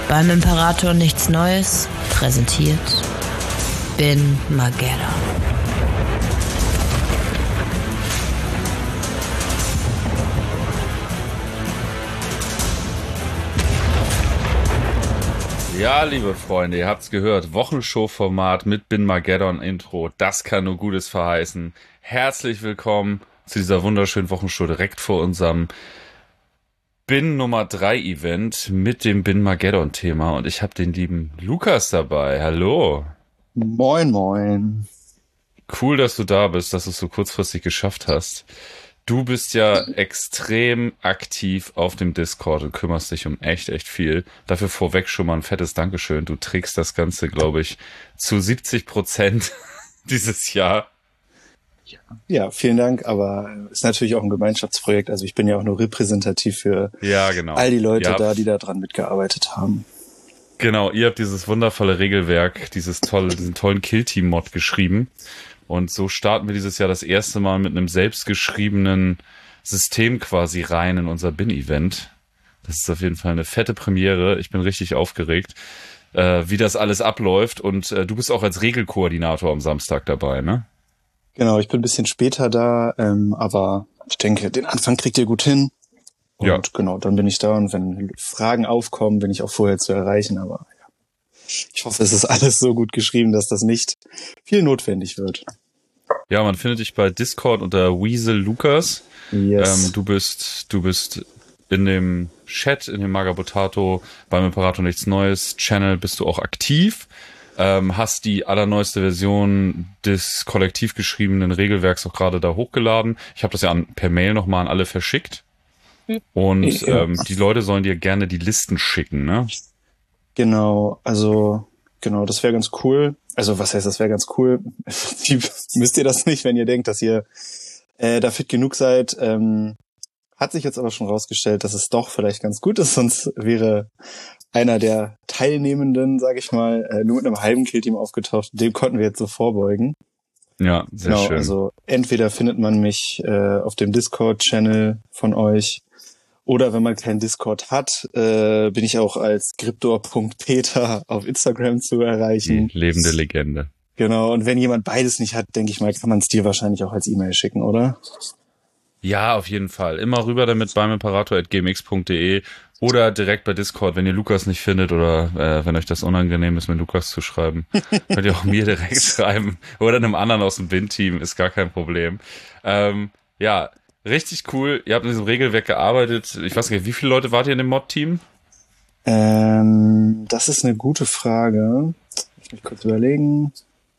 Beim Imperator nichts Neues präsentiert Bin Mageddon. Ja, liebe Freunde, ihr habt's gehört, Wochenshow-Format mit Bin Mageddon Intro, das kann nur Gutes verheißen. Herzlich willkommen zu dieser wunderschönen Wochenshow direkt vor unserem Bin Nummer 3 Event mit dem Bin Mageddon Thema und ich habe den lieben Lukas dabei. Hallo. Moin, moin. Cool, dass du da bist, dass du es so kurzfristig geschafft hast. Du bist ja extrem aktiv auf dem Discord und kümmerst dich um echt viel. Dafür vorweg schon mal ein fettes Dankeschön. Du trägst das Ganze, glaube ich, zu 70% dieses Jahr. Ja, vielen Dank, aber ist natürlich auch ein Gemeinschaftsprojekt. Also ich bin ja auch nur repräsentativ für all die Leute da, die da dran mitgearbeitet haben. Genau, ihr habt dieses wundervolle Regelwerk, diesen tollen Kill-Team-Mod geschrieben. Und so starten wir dieses Jahr das erste Mal mit einem selbstgeschriebenen System quasi rein in unser Bin-Event. Das ist auf jeden Fall eine fette Premiere. Ich bin richtig aufgeregt, wie das alles abläuft. Und du bist auch als Regelkoordinator am Samstag dabei, ne? Genau, ich bin ein bisschen später da, aber ich denke, den Anfang kriegt ihr gut hin. Und genau, dann bin ich da. Und wenn Fragen aufkommen, bin ich auch vorher zu erreichen. Aber ja, ich hoffe, es ist alles so gut geschrieben, dass das nicht viel notwendig wird. Ja, man findet dich bei Discord unter Weasel Lukas. Yes. Du bist in dem Chat, in dem Magabotato, beim Imperator nichts Neues Channel bist du auch aktiv. Hast die allerneueste Version des kollektiv geschriebenen Regelwerks auch gerade da hochgeladen. Ich habe das ja per Mail nochmal an alle verschickt. Und die Leute sollen dir gerne die Listen schicken, ne? Genau, das wäre ganz cool. Also was heißt, das wäre ganz cool? Müsst ihr das nicht, wenn ihr denkt, dass ihr da fit genug seid. Hat sich jetzt aber schon rausgestellt, dass es doch vielleicht ganz gut ist, sonst wäre einer der Teilnehmenden, sage ich mal, nur mit einem halben Killteam aufgetaucht. Dem konnten wir jetzt so vorbeugen. Ja, sehr schön. Also entweder findet man mich auf dem Discord-Channel von euch oder wenn man keinen Discord hat, bin ich auch als Griptor.peter auf Instagram zu erreichen. Die lebende Legende. Genau, und wenn jemand beides nicht hat, denke ich mal, kann man es dir wahrscheinlich auch als E-Mail schicken, oder? Ja, auf jeden Fall. Immer rüber damit beim imperator@gmx.de oder direkt bei Discord, wenn ihr Lukas nicht findet oder wenn euch das unangenehm ist, mit Lukas zu schreiben, könnt ihr auch mir direkt schreiben oder einem anderen aus dem Bin-Team, ist gar kein Problem. Ja, richtig cool. Ihr habt in diesem Regelwerk gearbeitet. Ich weiß nicht, wie viele Leute wart ihr in dem Mod-Team? Das ist eine gute Frage. Ich muss kurz überlegen.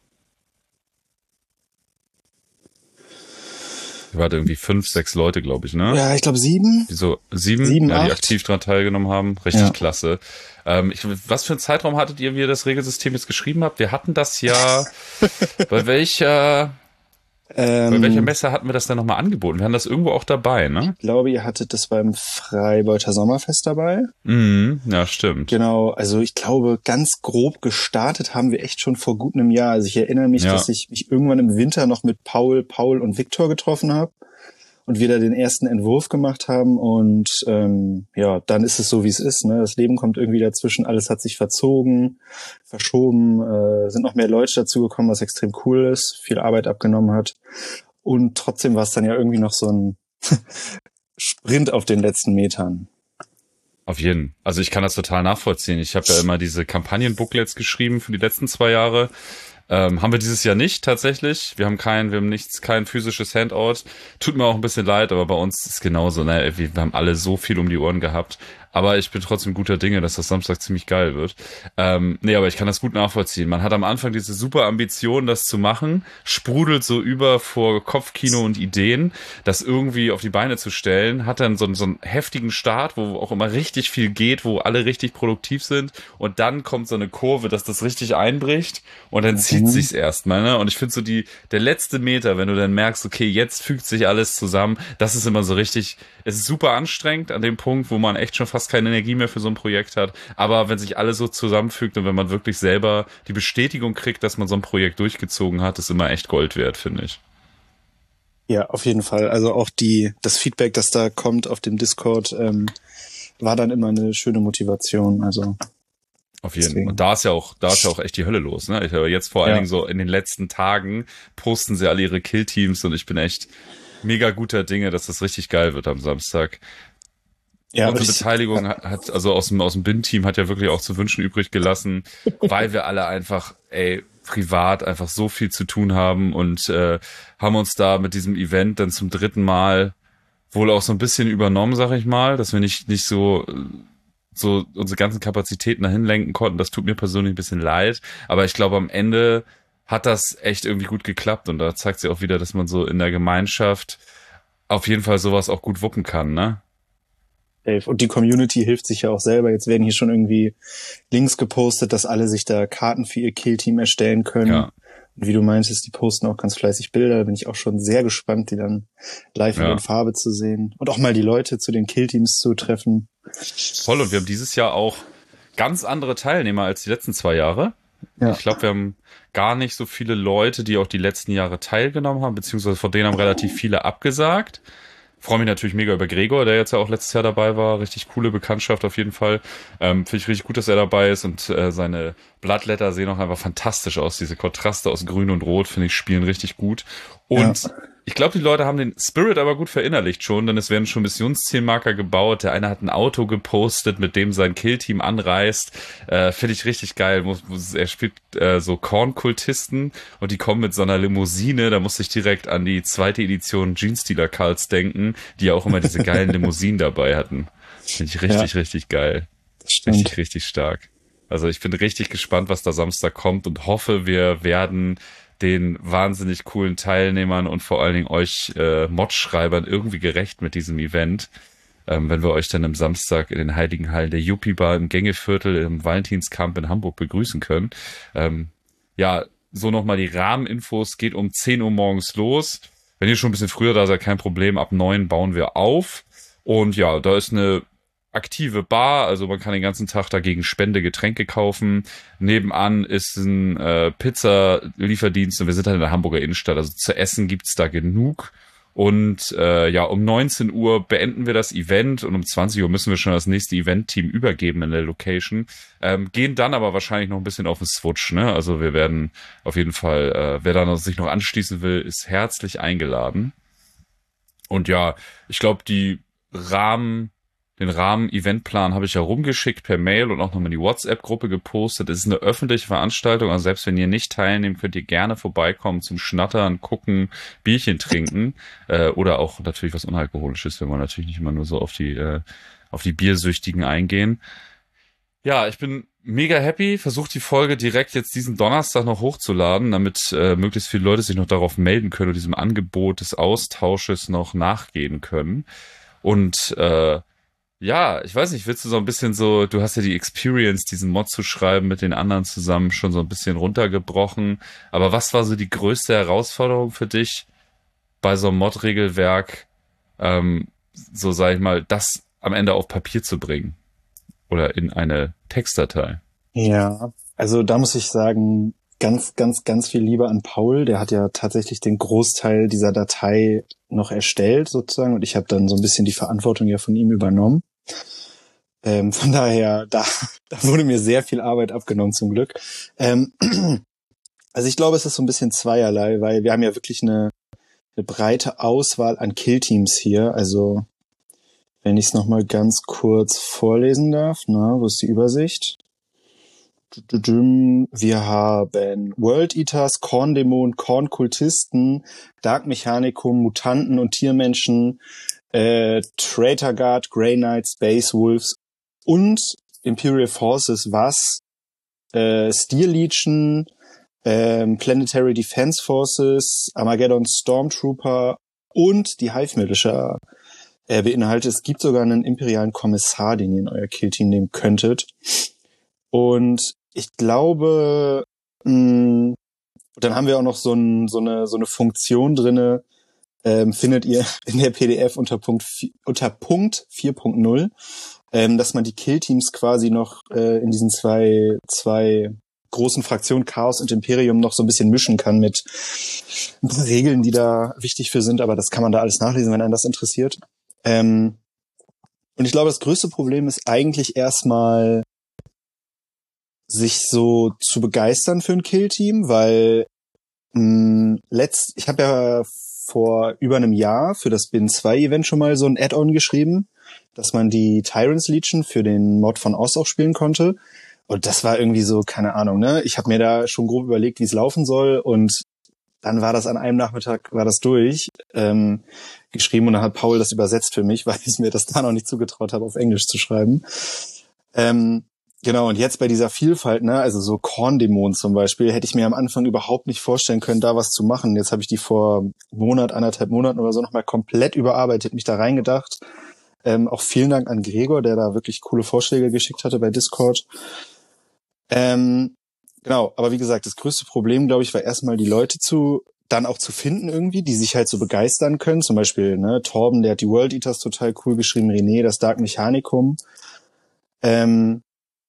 Ihr wart irgendwie 5, 6 Leute, glaube ich, ne? Ja, ich glaube 7. Wieso? 7? 7, ja, die 8. aktiv daran teilgenommen haben. Richtig klasse. Was für einen Zeitraum hattet ihr, wie ihr das Regelsystem jetzt geschrieben habt? Wir hatten das ja bei welcher Messe hatten wir das denn nochmal angeboten? Wir haben das irgendwo auch dabei, ne? Ich glaube, ihr hattet das beim Freibeuter Sommerfest dabei. Ja, stimmt. Genau, also ich glaube, ganz grob gestartet haben wir echt schon vor gut einem Jahr. Also ich erinnere mich, dass ich mich irgendwann im Winter noch mit Paul und Viktor getroffen habe und wir da den ersten Entwurf gemacht haben und dann ist es so, wie es ist, ne? Das Leben kommt irgendwie dazwischen, alles hat sich verzogen, verschoben, sind noch mehr Leute dazugekommen, was extrem cool ist, viel Arbeit abgenommen hat und trotzdem war es dann ja irgendwie noch so ein Sprint auf den letzten Metern. Auf jeden. Also ich kann das total nachvollziehen. Ich habe ja immer diese Kampagnen-Booklets geschrieben für die letzten 2 Jahre. Haben wir dieses Jahr nicht tatsächlich. Wir haben kein physisches Handout. Tut mir auch ein bisschen leid, aber bei uns ist es genauso. Ne? Wir haben alle so viel um die Ohren gehabt. Aber ich bin trotzdem guter Dinge, dass das Samstag ziemlich geil wird. Aber ich kann das gut nachvollziehen. Man hat am Anfang diese super Ambition, das zu machen, sprudelt so über vor Kopfkino und Ideen, das irgendwie auf die Beine zu stellen, hat dann so einen heftigen Start, wo auch immer richtig viel geht, wo alle richtig produktiv sind und dann kommt so eine Kurve, dass das richtig einbricht und dann zieht sich's erstmal, ne? Und ich finde so der letzte Meter, wenn du dann merkst, okay, jetzt fügt sich alles zusammen, das ist immer so richtig, es ist super anstrengend an dem Punkt, wo man echt schon fast keine Energie mehr für so ein Projekt hat, aber wenn sich alles so zusammenfügt und wenn man wirklich selber die Bestätigung kriegt, dass man so ein Projekt durchgezogen hat, ist immer echt Gold wert, finde ich. Ja, auf jeden Fall. Also auch das Feedback, das da kommt auf dem Discord, war dann immer eine schöne Motivation. Also Auf jeden Fall. Deswegen. Und da ist ja auch echt die Hölle los, ne? Ich höre jetzt vor allen Dingen so in den letzten Tagen posten sie alle ihre Killteams und ich bin echt mega guter Dinge, dass das richtig geil wird am Samstag. Ja, Unsere Beteiligung hat, also aus dem BIN-Team hat ja wirklich auch zu wünschen übrig gelassen, weil wir alle einfach, privat einfach so viel zu tun haben und haben uns da mit diesem Event dann zum 3. Mal wohl auch so ein bisschen übernommen, sag ich mal, dass wir nicht so unsere ganzen Kapazitäten dahin lenken konnten. Das tut mir persönlich ein bisschen leid, aber ich glaube, am Ende hat das echt irgendwie gut geklappt und da zeigt sich auch wieder, dass man so in der Gemeinschaft auf jeden Fall sowas auch gut wuppen kann, ne? Und die Community hilft sich ja auch selber. Jetzt werden hier schon irgendwie Links gepostet, dass alle sich da Karten für ihr Killteam erstellen können. Ja. Und wie du meintest, die posten auch ganz fleißig Bilder. Da bin ich auch schon sehr gespannt, die dann live in Farbe zu sehen. Und auch mal die Leute zu den Killteams zu treffen. Voll, und wir haben dieses Jahr auch ganz andere Teilnehmer als die letzten 2 Jahre. Ja. Ich glaube, wir haben gar nicht so viele Leute, die auch die letzten Jahre teilgenommen haben, beziehungsweise von denen haben relativ viele abgesagt. Freue mich natürlich mega über Gregor, der jetzt ja auch letztes Jahr dabei war. Richtig coole Bekanntschaft auf jeden Fall. Finde ich richtig gut, dass er dabei ist und seine Bloodletter sehen auch einfach fantastisch aus. Diese Kontraste aus Grün und Rot, finde ich, spielen richtig gut. Und ich glaube, die Leute haben den Spirit aber gut verinnerlicht schon, denn es werden schon Missionszielmarker gebaut. Der eine hat ein Auto gepostet, mit dem sein Killteam anreist. Finde ich richtig geil. Er spielt so Kornkultisten und die kommen mit so einer Limousine. Da musste ich direkt an die 2. Edition Genestealer Cults denken, die ja auch immer diese geilen Limousinen dabei hatten. Finde ich richtig geil. Das stimmt. Richtig stark. Also ich bin richtig gespannt, was da Samstag kommt und hoffe, wir werden den wahnsinnig coolen Teilnehmern und vor allen Dingen euch Mod-Schreibern irgendwie gerecht mit diesem Event, wenn wir euch dann am Samstag in den Heiligen Hallen der Yuppie-Bar im Gängeviertel im Valentinskamp in Hamburg begrüßen können. So nochmal die Rahmeninfos, geht um 10 Uhr morgens los. Wenn ihr schon ein bisschen früher da seid, kein Problem, ab 9 bauen wir auf. Und ja, da ist eine aktive Bar, also man kann den ganzen Tag dagegen Spende Getränke kaufen. Nebenan ist ein Pizza-Lieferdienst und wir sind halt in der Hamburger Innenstadt, also zu essen gibt's da genug. Und um 19 Uhr beenden wir das Event und um 20 Uhr müssen wir schon das nächste Event-Team übergeben in der Location. Gehen dann aber wahrscheinlich noch ein bisschen auf den Switch, ne? Also wir werden auf jeden Fall, wer da sich noch anschließen will, ist herzlich eingeladen. Und ja, ich glaube, den Rahmen-Eventplan habe ich ja rumgeschickt per Mail und auch nochmal in die WhatsApp-Gruppe gepostet. Es ist eine öffentliche Veranstaltung, also selbst wenn ihr nicht teilnehmt, könnt ihr gerne vorbeikommen zum Schnattern, gucken, Bierchen trinken oder auch natürlich was Unalkoholisches, wenn wir natürlich nicht immer nur so auf die Biersüchtigen eingehen. Ja, ich bin mega happy, versucht die Folge direkt jetzt diesen Donnerstag noch hochzuladen, damit möglichst viele Leute sich noch darauf melden können und diesem Angebot des Austausches noch nachgehen können. Und ja, ich weiß nicht, willst du so ein bisschen du hast ja die Experience, diesen Mod zu schreiben mit den anderen zusammen schon so ein bisschen runtergebrochen. Aber was war so die größte Herausforderung für dich bei so einem Mod-Regelwerk, so sag ich mal, das am Ende auf Papier zu bringen? Oder in eine Textdatei? Ja, also da muss ich sagen, ganz viel Liebe an Paul. Der hat ja tatsächlich den Großteil dieser Datei noch erstellt sozusagen und ich habe dann so ein bisschen die Verantwortung ja von ihm übernommen. Von daher, da wurde mir sehr viel Arbeit abgenommen zum Glück. Also ich glaube, es ist so ein bisschen zweierlei, weil wir haben ja wirklich eine breite Auswahl an Killteams hier. Also wenn ich es nochmal ganz kurz vorlesen darf, wo ist die Übersicht? Wir haben World Eaters, Korndämonen, Kornkultisten, Dark Mechanicum, Mutanten und Tiermenschen, Traitor Guard, Grey Knights, Space Wolves und Imperial Forces, was Steel Legion, Planetary Defense Forces, Armageddon Stormtrooper und die Hive Militia beinhaltet. Es gibt sogar einen imperialen Kommissar, den ihr in euer Killteam nehmen könntet. Und ich glaube, dann haben wir auch noch so eine Funktion drinne, findet ihr in der PDF unter Punkt 4.0, dass man die Killteams quasi noch in diesen zwei großen Fraktionen Chaos und Imperium noch so ein bisschen mischen kann mit ein paar Regeln, die da wichtig für sind, aber das kann man da alles nachlesen, wenn einen das interessiert. Und ich glaube, das größte Problem ist eigentlich erstmal sich so zu begeistern für ein Killteam, weil ich habe ja vor über einem Jahr für das Bin 2 Event schon mal so ein Add-on geschrieben, dass man die Tyrants Legion für den Mod von Oz auch spielen konnte. Und das war irgendwie so, keine Ahnung, ne? Ich habe mir da schon grob überlegt, wie es laufen soll, und dann war das an einem Nachmittag, war das durch, geschrieben, und dann hat Paul das übersetzt für mich, weil ich mir das da noch nicht zugetraut habe, auf Englisch zu schreiben. Genau, und jetzt bei dieser Vielfalt, ne, also so Korndämonen zum Beispiel, hätte ich mir am Anfang überhaupt nicht vorstellen können, da was zu machen. Jetzt habe ich die vor anderthalb Monaten oder so nochmal komplett überarbeitet, mich da reingedacht. Auch vielen Dank an Gregor, der da wirklich coole Vorschläge geschickt hatte bei Discord. Genau, aber wie gesagt, das größte Problem, glaube ich, war erstmal die Leute dann auch zu finden irgendwie, die sich halt so begeistern können. Zum Beispiel, ne, Torben, der hat die World Eaters total cool geschrieben, René, das Dark Mechanicum. Und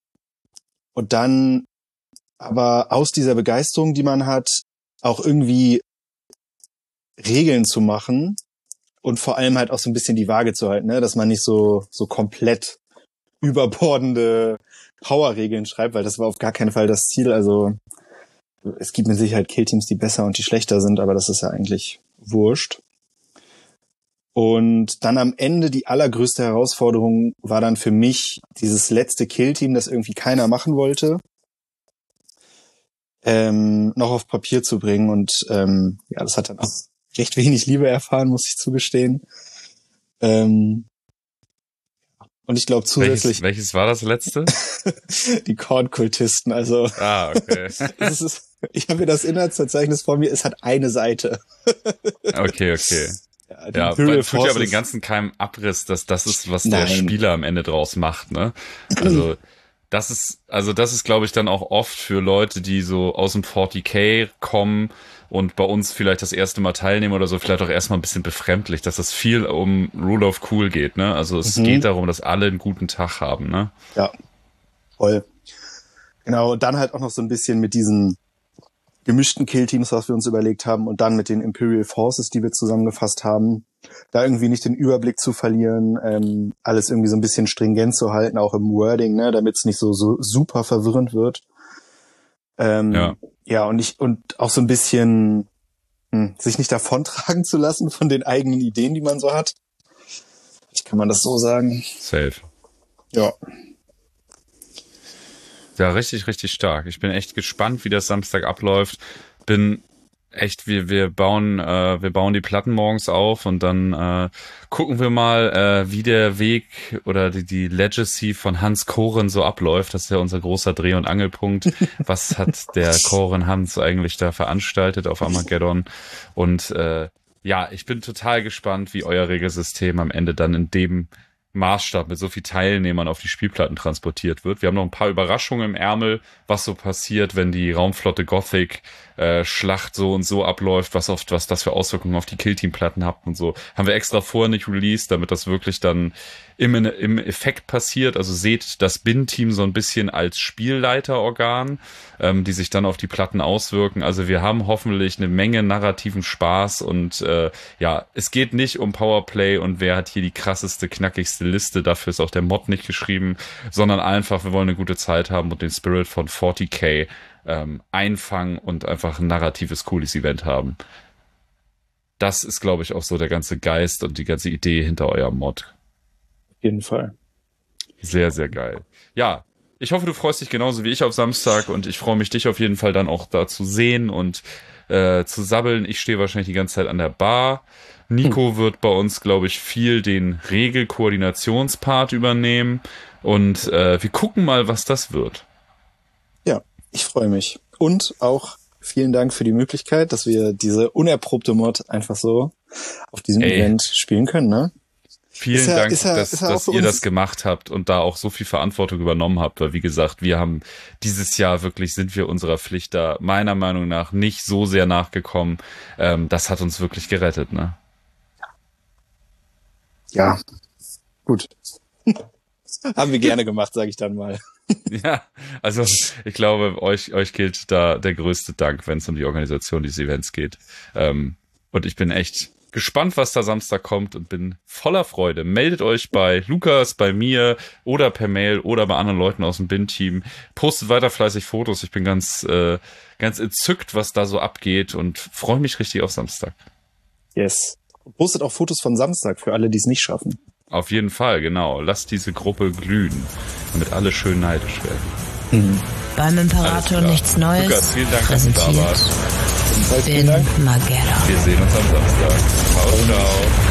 dann aber aus dieser Begeisterung, die man hat, auch irgendwie Regeln zu machen und vor allem halt auch so ein bisschen die Waage zu halten, ne, dass man nicht so komplett überbordende Power-Regeln schreibt, weil das war auf gar keinen Fall das Ziel. Also es gibt mit Sicherheit Killteams, die besser und die schlechter sind, aber das ist ja eigentlich wurscht. Und dann am Ende die allergrößte Herausforderung war dann für mich dieses letzte Killteam, das irgendwie keiner machen wollte, noch auf Papier zu bringen. Und ja, das hat dann auch recht wenig Liebe erfahren, muss ich zugestehen. Und ich glaube zusätzlich... Welches war das letzte? Die Kornkultisten, also... Okay. Ich habe hier das Inhaltsverzeichnis vor mir, es hat eine Seite. Okay. Ja, man tut ja aber den ganzen keinem Abriss, dass das ist, was der Spieler am Ende draus macht, ne? Also das ist, glaube ich, dann auch oft für Leute, die so aus dem 40k kommen und bei uns vielleicht das erste Mal teilnehmen oder so, vielleicht auch erstmal ein bisschen befremdlich, dass es viel um Rule of Cool geht, ne? Also es geht darum, dass alle einen guten Tag haben, ne? Ja, voll. Genau, und dann halt auch noch so ein bisschen mit diesen gemischten Killteams, was wir uns überlegt haben, und dann mit den Imperial Forces, die wir zusammengefasst haben, da irgendwie nicht den Überblick zu verlieren, alles irgendwie so ein bisschen stringent zu halten, auch im Wording, ne, damit es nicht so super verwirrend wird. Ja, und auch so ein bisschen sich nicht davontragen zu lassen von den eigenen Ideen, die man so hat. Wie kann man das so sagen? Safe. Ja. Ja, richtig, richtig stark. Ich bin echt gespannt, wie das Samstag abläuft. Bin echt, wir bauen die Platten morgens auf und dann gucken wir mal, wie der Weg oder die Legacy von Hans Koren so abläuft. Das ist ja unser großer Dreh- und Angelpunkt. Was hat der Koren Hans eigentlich da veranstaltet auf Armageddon? Und ja, ich bin total gespannt, wie euer Regelsystem am Ende dann in dem Maßstab mit so viel Teilnehmern auf die Spielplatten transportiert wird. Wir haben noch ein paar Überraschungen im Ärmel, was so passiert, wenn die Raumflotte Gothic Schlacht so und so abläuft, was das für Auswirkungen auf die Killteam-Platten hat und so. Haben wir extra vorher nicht released, damit das wirklich dann im Effekt passiert. Also seht das Bin-Team so ein bisschen als Spielleiterorgan, die sich dann auf die Platten auswirken. Also wir haben hoffentlich eine Menge narrativen Spaß und ja, es geht nicht um Powerplay und wer hat hier die krasseste, knackigste Liste, dafür ist auch der Mod nicht geschrieben, sondern einfach, wir wollen eine gute Zeit haben und den Spirit von 40k einfangen und einfach ein narratives, cooles Event haben. Das ist, glaube ich, auch so der ganze Geist und die ganze Idee hinter eurem Mod. Auf jeden Fall. Sehr, sehr geil. Ja, ich hoffe, du freust dich genauso wie ich auf Samstag und ich freue mich, dich auf jeden Fall dann auch da zu sehen und zu sabbeln. Ich stehe wahrscheinlich die ganze Zeit an der Bar. Nico wird bei uns, glaube ich, viel den Regelkoordinationspart übernehmen und wir gucken mal, was das wird. Ja, ich freue mich. Und auch vielen Dank für die Möglichkeit, dass wir diese unerprobte Mod einfach so auf diesem Event spielen können, ne? Vielen Dank, dass ihr das gemacht habt und da auch so viel Verantwortung übernommen habt, weil wie gesagt, wir haben dieses Jahr wirklich, sind wir unserer Pflicht da meiner Meinung nach nicht so sehr nachgekommen. Das hat uns wirklich gerettet, ne? Ja, gut. Haben wir gerne gemacht, sage ich dann mal. Ja, also ich glaube, euch gilt da der größte Dank, wenn es um die Organisation dieses Events geht. Und ich bin echt gespannt, was da Samstag kommt und bin voller Freude. Meldet euch bei Lukas, bei mir oder per Mail oder bei anderen Leuten aus dem BIN-Team. Postet weiter fleißig Fotos. Ich bin ganz entzückt, was da so abgeht und freue mich richtig auf Samstag. Yes. Postet auch Fotos von Samstag für alle, die es nicht schaffen. Auf jeden Fall, genau. Lasst diese Gruppe glühen, damit alle schön neidisch werden. Beim Imperator nichts Neues. Lukas, vielen Dank, dass du da warst. Bin Magera. Wir sehen uns am Samstag. Ciao, ciao.